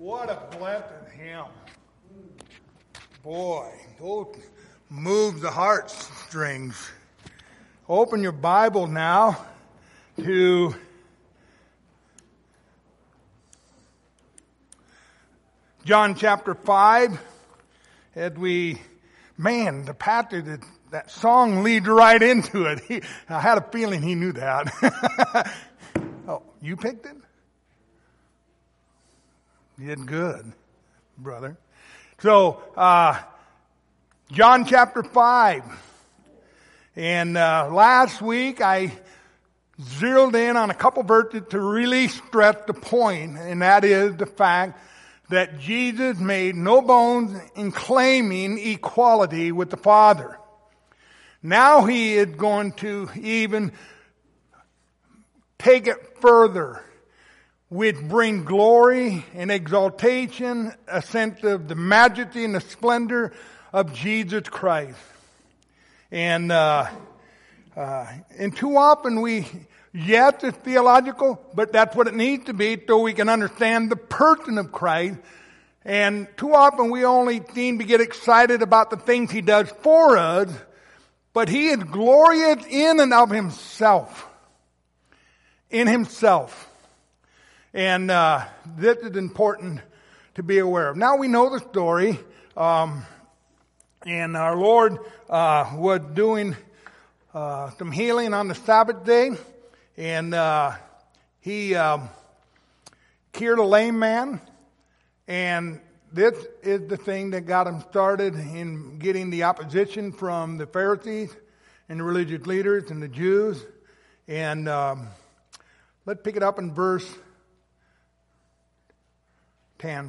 What a blessed hymn. Boy, those move the heartstrings. Open your Bible now to John chapter 5. The pastor, that song leads right into it. I had a feeling he knew that. Oh, you picked it? You did good, brother. So, John chapter 5. And last week I zeroed in on a couple verses to really stress the point, and that is the fact that Jesus made no bones in claiming equality with the Father. Now he is going to even take it further, which bring glory and exaltation, a sense of the majesty and the splendor of Jesus Christ. And too often yes, it's theological, but that's what it needs to be so we can understand the person of Christ. And too often we only seem to get excited about the things He does for us, but He is glorious in and of Himself. In Himself. And this is important to be aware of. Now we know the story, and our Lord was doing some healing on the Sabbath day, and He cured a lame man, and this is the thing that got Him started in getting the opposition from the Pharisees and the religious leaders and the Jews. And let's pick it up in verse 10.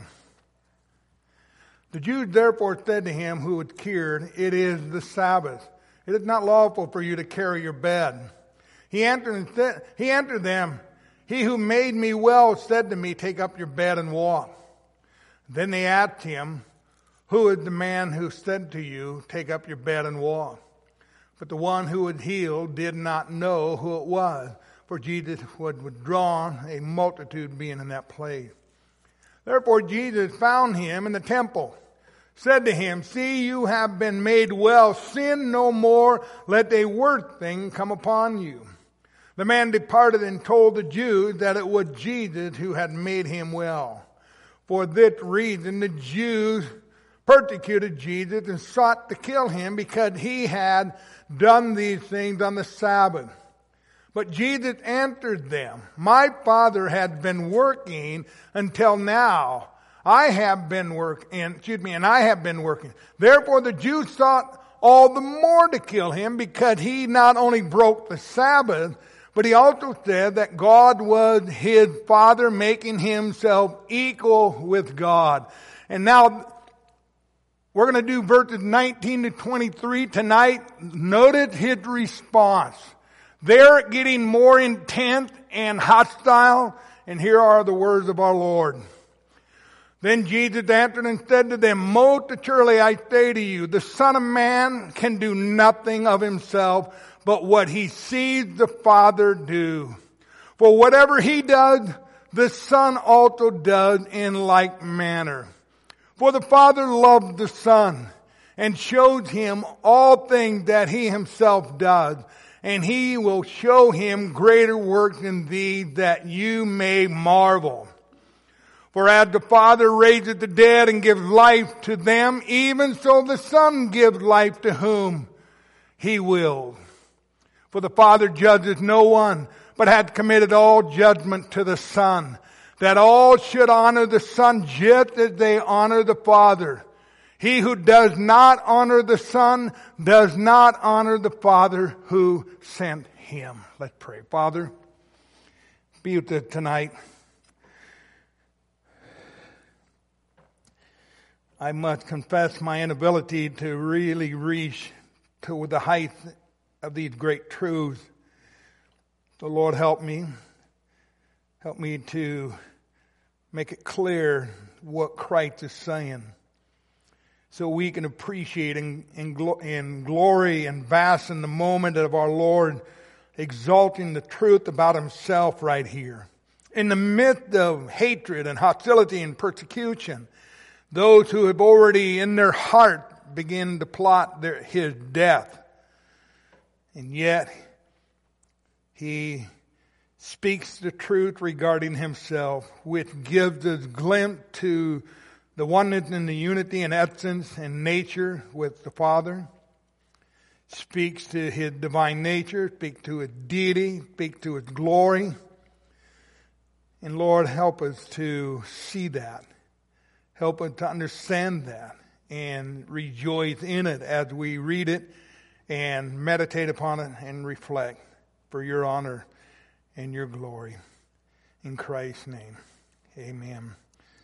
The Jews therefore said to him who was cured, "It is the Sabbath. It is not lawful for you to carry your bed." He answered them, "He who made me well said to me, 'Take up your bed and walk.'" Then they asked him, "Who is the man who said to you, 'Take up your bed and walk'?" But the one who was healed did not know who it was, for Jesus was withdrawn, a multitude being in that place. Therefore Jesus found him in the temple, said to him, "See, you have been made well. Sin no more, lest a worse thing come upon you." The man departed and told the Jews that it was Jesus who had made him well. For this reason the Jews persecuted Jesus and sought to kill him, because he had done these things on the Sabbath. But Jesus answered them, "My Father has been working until now. and I have been working. Therefore the Jews sought all the more to kill him, because he not only broke the Sabbath, but he also said that God was his Father, making himself equal with God." And now we're going to do verses 19 to 23 tonight. Notice his response. They're getting more intense and hostile, and here are the words of our Lord. Then Jesus answered and said to them, "Most assuredly I say to you, the Son of Man can do nothing of himself, but what he sees the Father do. For whatever he does, the Son also does in like manner. For the Father loves the Son, and shows him all things that he himself does. And he will show him greater works than these, that you may marvel. For as the Father raises the dead and gives life to them, even so the Son gives life to whom he wills. For the Father judges no one, but hath committed all judgment to the Son, that all should honor the Son just as they honor the Father. He who does not honor the Son does not honor the Father who sent him." Let's pray. Father, be with us tonight. I must confess my inability to really reach to the height of these great truths. So Lord, help me. Help me to make it clear what Christ is saying, so we can appreciate in glory and bask in the moment of our Lord exalting the truth about himself right here. In the midst of hatred and hostility and persecution, those who have already in their heart begin to plot his death. And yet, he speaks the truth regarding himself, which gives us glimpse to the oneness and the unity and essence and nature with the Father. Speaks to his divine nature, speaks to his deity, speaks to his glory. And Lord, help us to see that. Help us to understand that and rejoice in it as we read it and meditate upon it and reflect for your honor and your glory. In Christ's name, amen.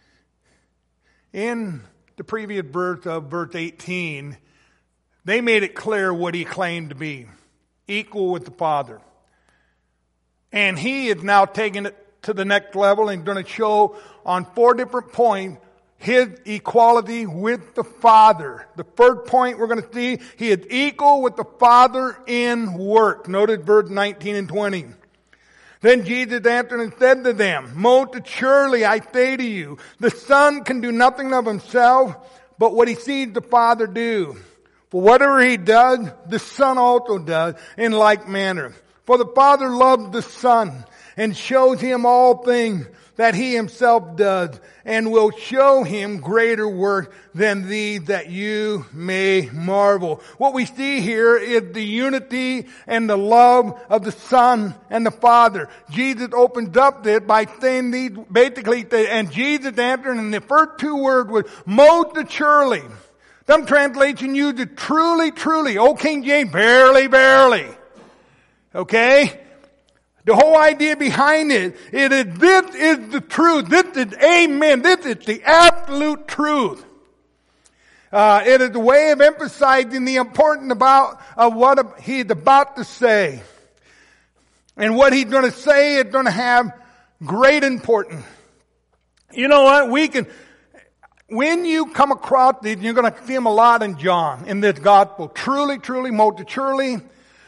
In the previous verse of verse 18, they made it clear what he claimed to be, equal with the Father. And he is now taking it to the next level and going to show on 4 different points his equality with the Father. The first point we're going to see, he is equal with the Father in work. Notice verse 19 and 20. Then Jesus answered and said to them, most surely I say to you, the Son can do nothing of himself, but what he sees the Father do. For whatever he does, the Son also does in like manner. For the Father loves the Son and shows him all things that he himself does, and will show him greater work than these, that you may marvel. What we see here is the unity and the love of the Son and the Father. Jesus opens up this by saying these, basically, and Jesus answered, and the first 2 words were most surely. Some translation use it truly, truly. Old King James, verily, verily. Okay? The whole idea behind it is this is the truth. This is amen. This is the absolute truth. It is a way of emphasizing the importance of what he's about to say. And what he's going to say is going to have great importance. You know what? When you come across these, you're going to see them a lot in John, in this gospel. Truly, truly, most surely.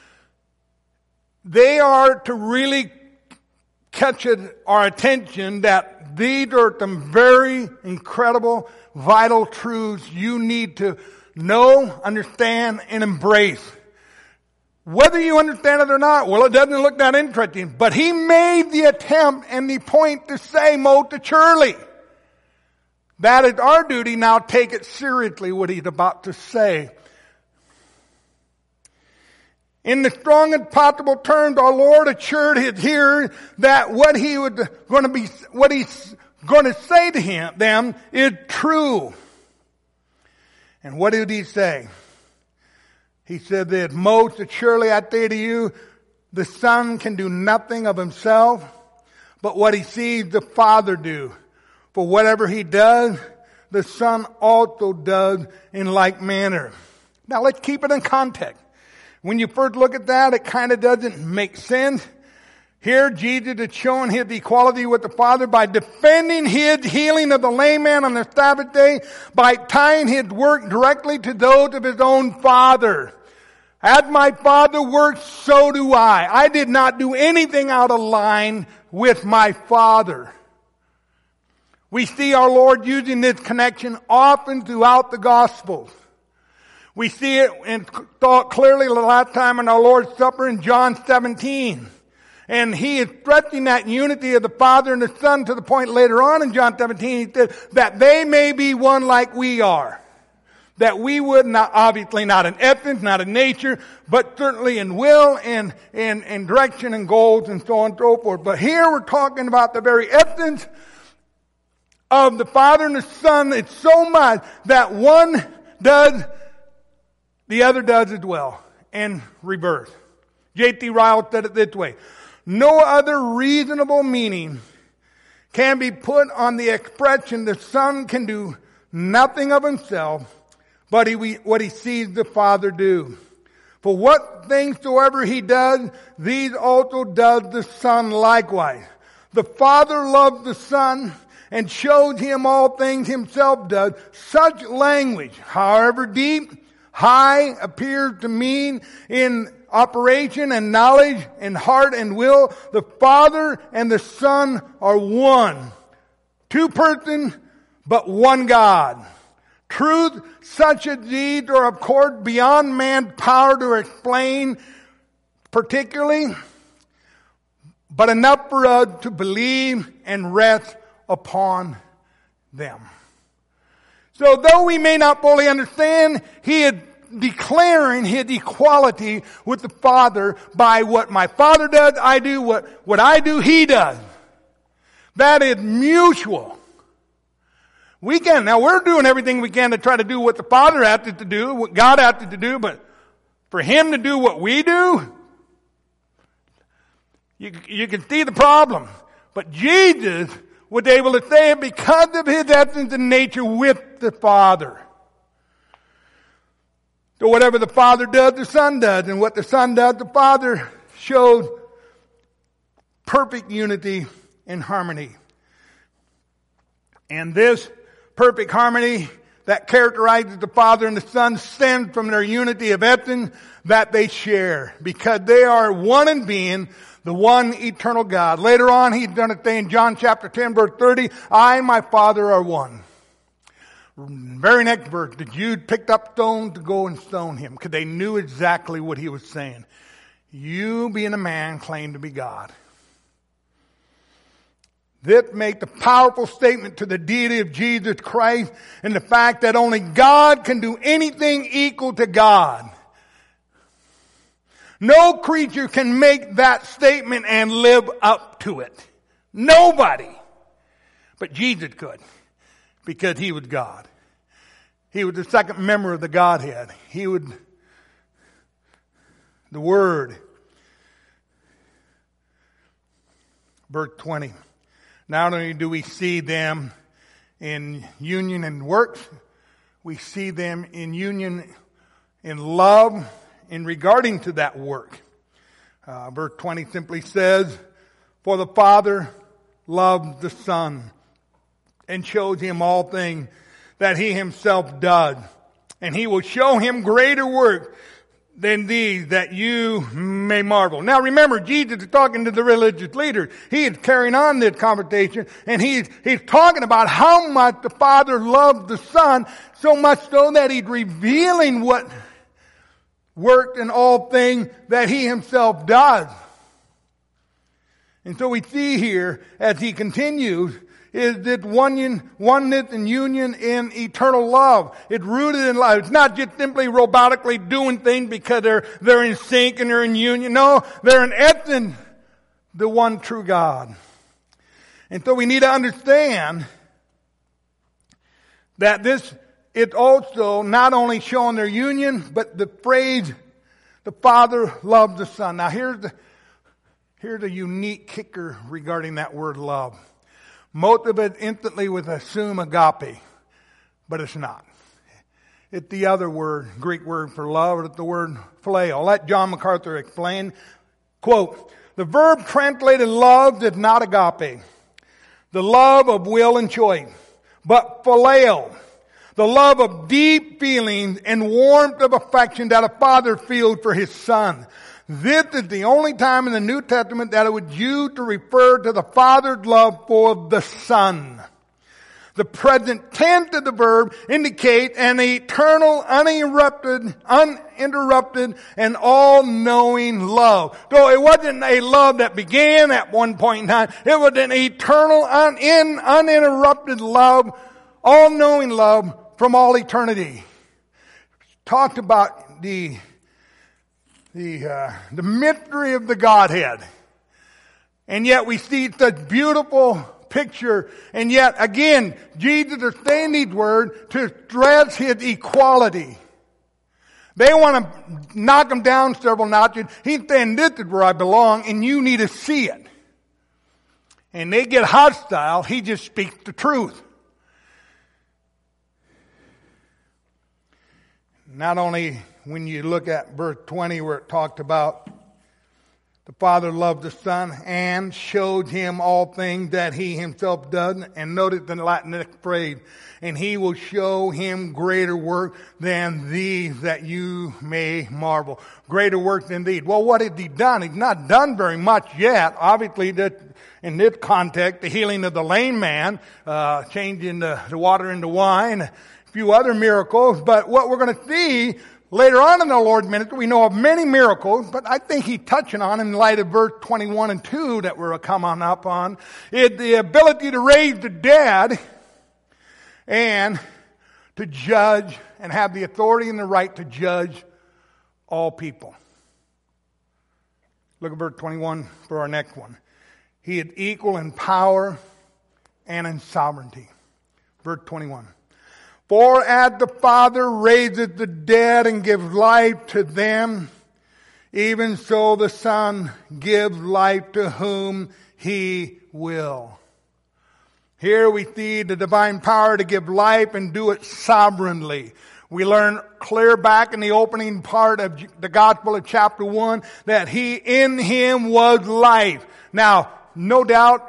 They are to really catch our attention that these are some very incredible, vital truths you need to know, understand, and embrace. Whether you understand it or not, well, it doesn't look that interesting. But he made the attempt and the point to say most surely. That is our duty now. Take it seriously what he's about to say. In the strongest possible terms, our Lord assured his hearers that what he's going to say to them is true. And what did he say? He said that most surely I say to you, the Son can do nothing of himself, but what he sees the Father do. For whatever he does, the Son also does in like manner. Now let's keep it in context. When you first look at that, it kind of doesn't make sense. Here, Jesus is showing his equality with the Father by defending his healing of the lame man on the Sabbath day, by tying his work directly to those of his own Father. As my Father works, so do I. I did not do anything out of line with my Father. We see our Lord using this connection often throughout the Gospels. We see it and saw it clearly the last time in our Lord's Supper in John 17. And he is stressing that unity of the Father and the Son to the point later on in John 17, he said, that they may be one like we are. That we would not, obviously not in essence, not in nature, but certainly in will and direction and goals and so on and so forth. But here we're talking about the very essence of the Father and the Son. It's so much that one does, the other does as well, and reverse. J.T. Ryle said it this way: no other reasonable meaning can be put on the expression the Son can do nothing of himself, but what he sees the Father do. For what things soever he does, these also does the Son likewise. The Father loves the Son and shows him all things himself does. Such language, however deep, high, appears to mean in operation and knowledge and heart and will. The Father and the Son are one. Two persons, but one God. Truth such as these are of course beyond man's power to explain particularly, but enough for us to believe and rest upon them. So though we may not fully understand, he is declaring his equality with the Father by what my Father does, I do, what I do, he does. That is mutual. Now we're doing everything we can to try to do what the Father asked us to do, what God asked us to do, but for him to do what we do, you can see the problem. But Jesus was able to say it because of his essence and nature with the Father. So whatever the Father does, the Son does. And what the Son does, the Father shows perfect unity and harmony. And this perfect harmony that characterizes the Father and the Son stems from their unity of essence that they share. Because they are one in being, the one eternal God. Later on, he's going to say in John chapter 10, verse 30, I and my Father are one. Very next verse, the Jews picked up stones to go and stone him because they knew exactly what he was saying. You, being a man, claim to be God. This makes a powerful statement to the deity of Jesus Christ and the fact that only God can do anything equal to God. No creature can make that statement and live up to it. Nobody. But Jesus could, because he was God. He was the second member of the Godhead. He was the Word. Verse 20. Not only do we see them in union and works, we see them in union in love in regarding to that work. Verse 20 simply says, for the Father loves the Son and shows him all things that he himself does. And he will show him greater work than these, that you may marvel. Now remember, Jesus is talking to the religious leaders. He is carrying on this conversation, and he's talking about how much the Father loved the Son, so much so that he's revealing what worked in all things that he himself does. And so we see here, as he continues, is that oneness and union in eternal love. It's rooted in love. It's not just simply robotically doing things because they're in sync and they're in union. No, they're in essence the one true God. And so we need to understand that this is also not only showing their union, but the phrase, the Father loves the Son. Now here's a unique kicker regarding that word love. Most of it instantly would assume agape, but it's not. It's the other word, Greek word for love, it's the word phileo. Let John MacArthur explain. Quote, the verb translated love is not agape, the love of will and choice, but phileo, the love of deep feelings and warmth of affection that a father feels for his son. This is the only time in the New Testament that it was used to refer to the Father's love for the Son. The present tense of the verb indicates an eternal, uninterrupted, and all-knowing love. So it wasn't a love that began at one point in time. It was an eternal, uninterrupted love, all-knowing love from all eternity. Talked about the mystery of the Godhead. And yet we see such beautiful picture. And yet again, Jesus is saying these words to stress his equality. They want to knock him down several notches. He's saying, this is where I belong and you need to see it. And they get hostile. He just speaks the truth. Not only when you look at verse 20 where it talked about The Father loved the Son and showed him all things that he himself done. And notice the next phrase, and he will show him greater work than these, that you may marvel. Greater work than these. Well, what has he done? He's not done very much yet. Obviously, in this context, the healing of the lame man, changing the water into wine, a few other miracles. But what we're going to see later on in the Lord's ministry, we know of many miracles, but I think he's touching on, in light of verse 21 and 2 that we're coming up on, is the ability to raise the dead and to judge and have the authority and the right to judge all people. Look at verse 21 for our next one. He is equal in power and in sovereignty. Verse 21. For as the Father raises the dead and gives life to them, even so the Son gives life to whom he will. Here we see the divine power to give life and do it sovereignly. We learn clear back in the opening part of the Gospel of chapter 1 that in him was life. Now, no doubt,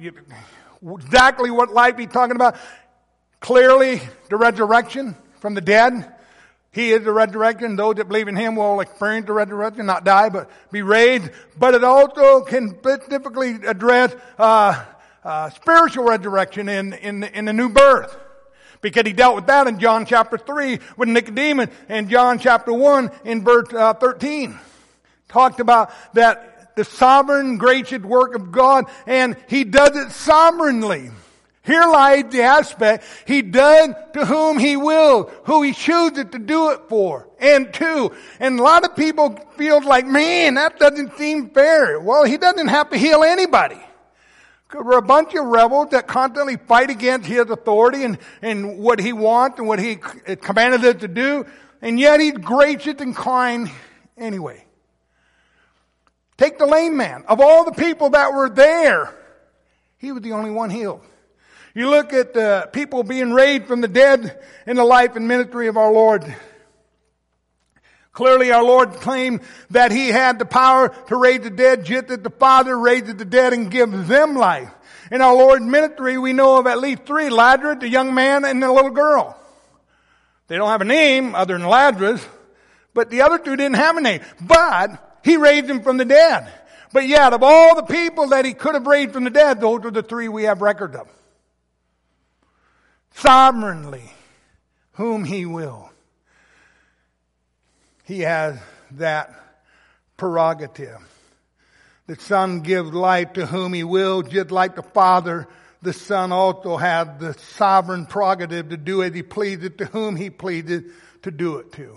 exactly what life he's talking about. Clearly, the resurrection from the dead. He is the resurrection. Those that believe in him will experience the resurrection, not die, but be raised. But it also can specifically address spiritual resurrection in the new birth. Because he dealt with that in John chapter 3 with Nicodemus, and John chapter 1 in verse 13. Talked about that the sovereign, gracious work of God, and he does it sovereignly. Here lies the aspect, he does to whom he will, who he chooses to do it for, and to. And a lot of people feel like, man, that doesn't seem fair. Well, he doesn't have to heal anybody. We're a bunch of rebels that constantly fight against his authority and what he wants and what he commanded us to do, and yet he's gracious and kind anyway. Take the lame man. Of all the people that were there, he was the only one healed. You look at the people being raised from the dead in the life and ministry of our Lord. Clearly our Lord claimed that he had the power to raise the dead, just as the Father raises the dead and gives them life. In our Lord's ministry, we know of at least three: Lazarus, the young man, and the little girl. They don't have a name other than Lazarus, but the other two didn't have a name. But he raised them from the dead. But yet, of all the people that he could have raised from the dead, those are the three we have record of. Sovereignly, whom he will. He has that prerogative. The Son gives life to whom he will, just like the Father. The Son also has the sovereign prerogative to do as he pleases, to whom he pleases to do it to.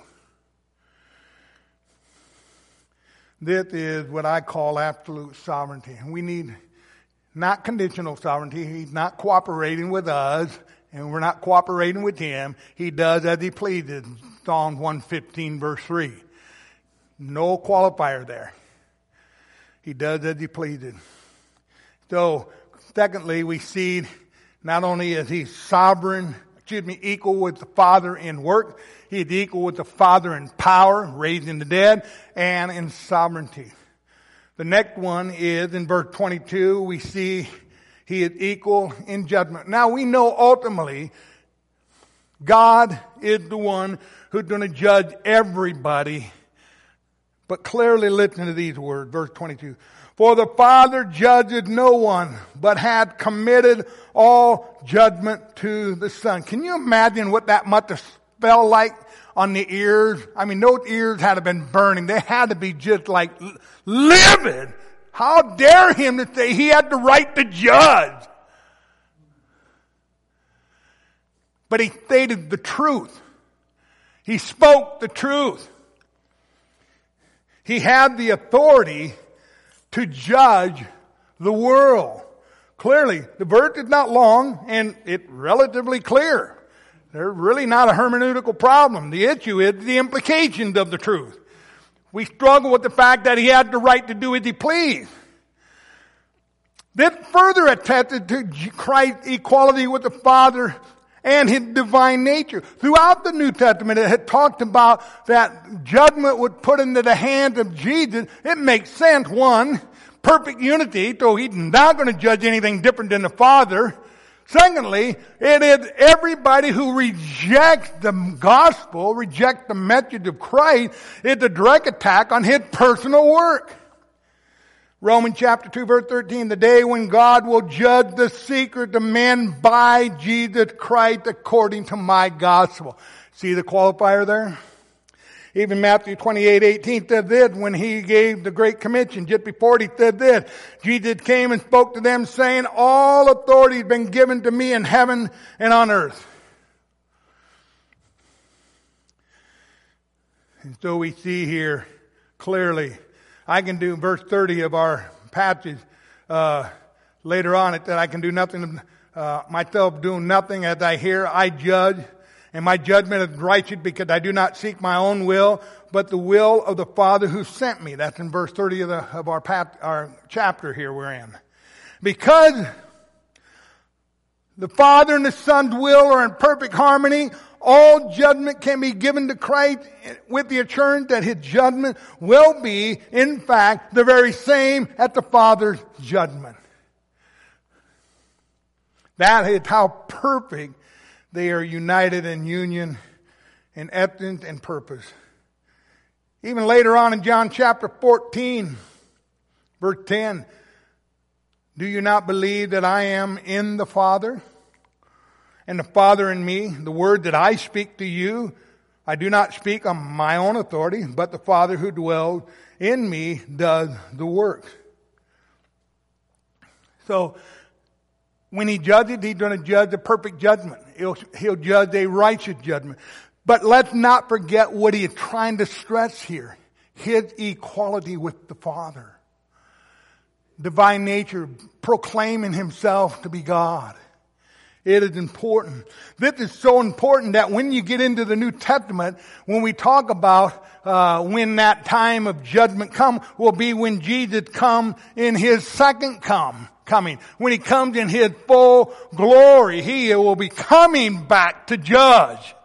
This is what I call absolute sovereignty. We need not conditional sovereignty. He's not cooperating with us, and we're not cooperating with him. He does as he pleases. Psalm 115 verse 3. No qualifier there. He does as he pleases. So, secondly, we see not only is he equal with the Father in work, he is equal with the Father in power, raising the dead, and in sovereignty. The next one is in verse 22, we see he is equal in judgment. Now we know ultimately God is the one who's going to judge everybody. But clearly listen to these words, verse 22. For the Father judges no one, but had committed all judgment to the Son. Can you imagine what that must have felt like on the ears? I mean, those ears had to have been burning. They had to be just like livid. How dare him to say he had the right to judge? But he stated the truth. He spoke the truth. He had the authority to judge the world. Clearly, the verse is not long and it's relatively clear. There's really not a hermeneutical problem. The issue is the implications of the truth. We struggle with the fact that he had the right to do as he pleased. This further attested to Christ's equality with the Father and His divine nature. Throughout the New Testament, it had talked about that judgment would put into the hands of Jesus. It makes sense. One, perfect unity, so He's not going to judge anything different than the Father. Secondly, it is everybody who rejects the gospel, rejects the message of Christ, it's a direct attack on His personal work. Romans chapter 2 verse 13, the day when God will judge the secret of men by Jesus Christ according to my gospel. See the qualifier there? Even Matthew 28:18 said this when He gave the Great Commission. Just before it, He said this, Jesus came and spoke to them saying, all authority has been given to me in heaven and on earth. And so we see here clearly, I can do verse 30 of our passage later on. It said, I can do nothing myself, doing nothing as I hear, I judge. And my judgment is righteous because I do not seek my own will, but the will of the Father who sent me. That's in verse 30 of our chapter here we're in. Because the Father and the Son's will are in perfect harmony, all judgment can be given to Christ with the assurance that His judgment will be, in fact, the very same as the Father's judgment. That is how perfect they are united in union, in essence and purpose. Even later on in John chapter 14, verse 10, do you not believe that I am in the Father, and the Father in me? The word that I speak to you, I do not speak on my own authority, but the Father who dwells in me does the work. So, when He judges, He's going to judge a perfect judgment. He'll judge a righteous judgment. But let's not forget what He is trying to stress here. His equality with the Father. Divine nature, proclaiming Himself to be God. It is important. This is so important that when you get into the New Testament, when we talk about when that time of judgment come, will be when Jesus come in His second coming. When He comes in His full glory, He will be coming back to judge.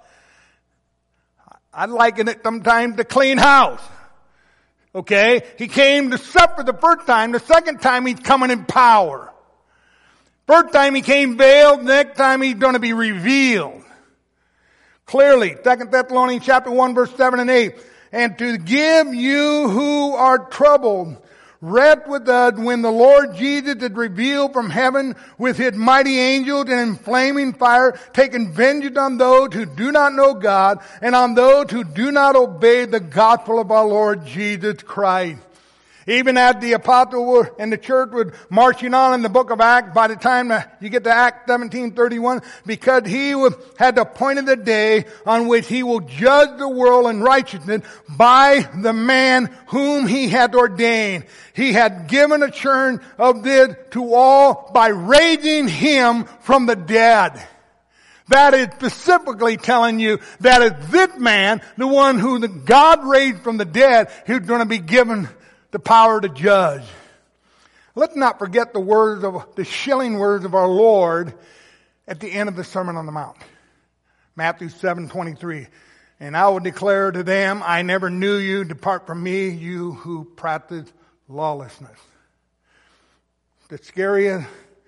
I liken it sometimes to clean house. Okay? He came to suffer the first time. The second time He's coming in power. First time He came veiled. Next time He's going to be revealed. Clearly, 2 Thessalonians chapter 1 verse 7 and 8. And to give you who are troubled rest with us when the Lord Jesus is revealed from heaven with His mighty angels and in flaming fire, taking vengeance on those who do not know God and on those who do not obey the gospel of our Lord Jesus Christ. Even as the apostle and the church was marching on in the book of Acts, by the time you get to Acts 17:31, because He had appointed the day on which He will judge the world in righteousness by the man whom He had ordained. He had given assurance of this to all by raising Him from the dead. That is specifically telling you that is this man, the one who God raised from the dead, who's going to be given the power to judge. Let's not forget the chilling words of our Lord at the end of the Sermon on the Mount. Matthew 7:23. And I will declare to them, I never knew you, depart from me, you who practice lawlessness. The scariest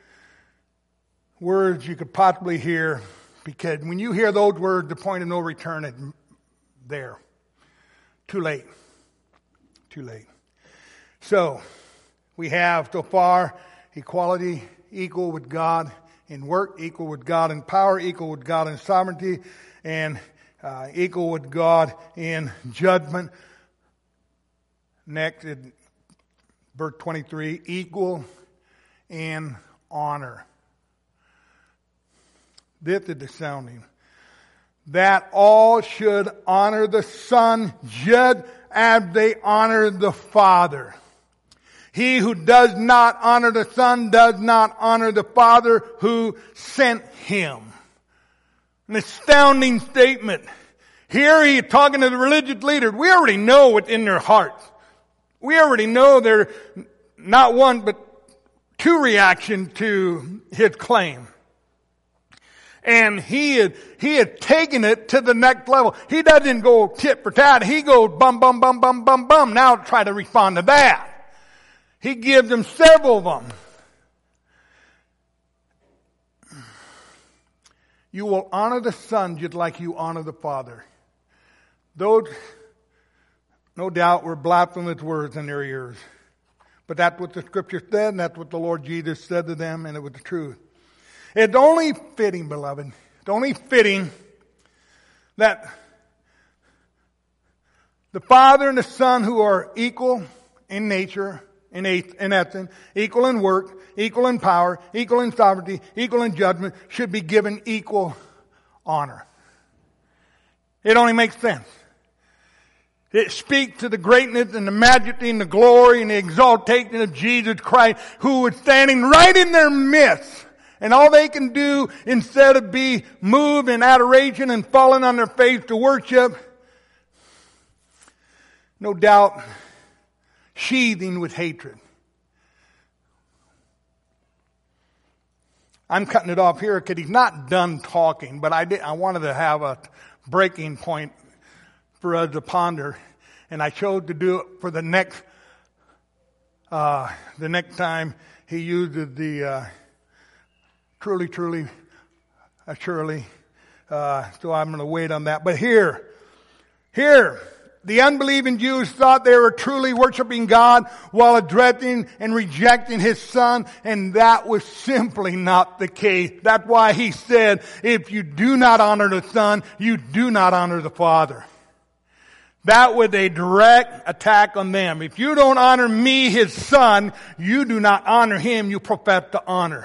words you could possibly hear, because when you hear those words, the point of no return is there. Too late. Too late. So, we have so far equality, equal with God in work, equal with God in power, equal with God in sovereignty, and equal with God in judgment. Next, in verse 23, equal in honor. This is the sounding. That all should honor the Son just as they honor the Father. He who does not honor the Son does not honor the Father who sent Him. An astounding statement. Here He is talking to the religious leaders. We already know what's in their hearts. We already know they're not one but two reactions to His claim. And he had taken it to the next level. He doesn't go tit for tat. He goes bum, bum, bum, bum, bum, bum. Now try to respond to that. He gives them several of them. You will honor the Son just like you honor the Father. Those, no doubt, were blasphemous words in their ears. But that's what the Scripture said, and that's what the Lord Jesus said to them, and it was the truth. It's only fitting, beloved, it's only fitting that the Father and the Son, who are equal in nature, in essence, equal in work, equal in power, equal in sovereignty, equal in judgment, should be given equal honor. It only makes sense. It speaks to the greatness and the majesty and the glory and the exaltation of Jesus Christ, who was standing right in their midst. And all they can do, instead of be moved in adoration and falling on their face to worship, no doubt, sheathing with hatred. I'm cutting it off here because he's not done talking, but I wanted to have a breaking point for us to ponder, and I chose to do it for the next time he uses the truly, surely. So I'm going to wait on that. But here, the unbelieving Jews thought they were truly worshiping God while addressing and rejecting His Son, and that was simply not the case. That's why He said, if you do not honor the Son, you do not honor the Father. That was a direct attack on them. If you don't honor me, His Son, you do not honor Him you profess to honor.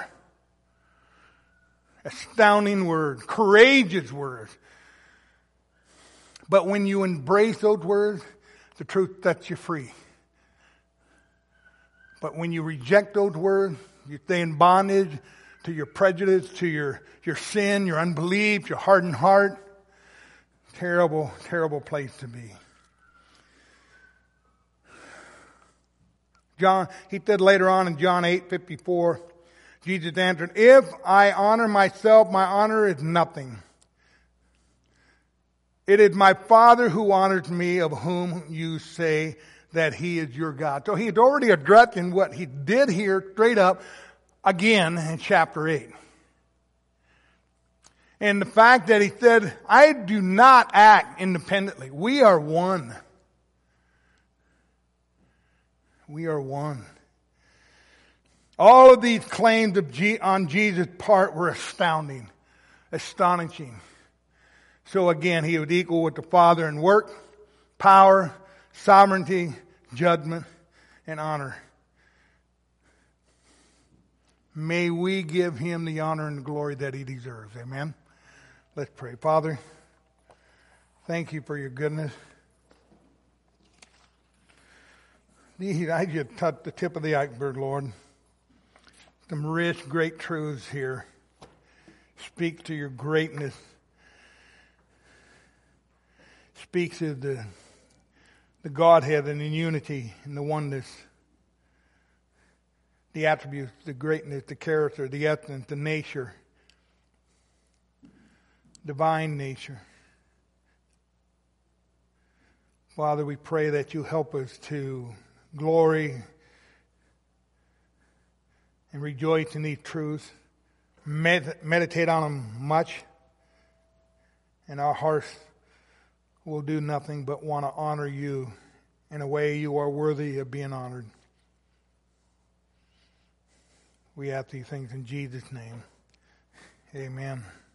Astounding words, courageous words. But when you embrace those words, the truth sets you free. But when you reject those words, you stay in bondage to your prejudice, to your sin, your unbelief, your hardened heart. Terrible, terrible place to be. He said later on in John 8:54, Jesus answered, if I honor myself, my honor is nothing. It is my Father who honors me, of whom you say that He is your God. So He's already addressing what He did here straight up again in chapter 8. And the fact that He said, I do not act independently. We are one. We are one. All of these claims on Jesus' part were astounding, astonishing. So again, He was equal with the Father in work, power, sovereignty, judgment, and honor. May we give Him the honor and the glory that He deserves. Amen. Let's pray. Father, thank You for Your goodness. I just touched the tip of the iceberg, Lord. Some rich, great truths here. Speak to Your greatness. Speaks of the Godhead and the unity and the oneness. The attributes, the greatness, the character, the essence, the nature. Divine nature. Father, we pray that You help us to glory and rejoice in these truths. Meditate on them much. And our hearts will do nothing but want to honor You in a way You are worthy of being honored. We ask these things in Jesus' name. Amen.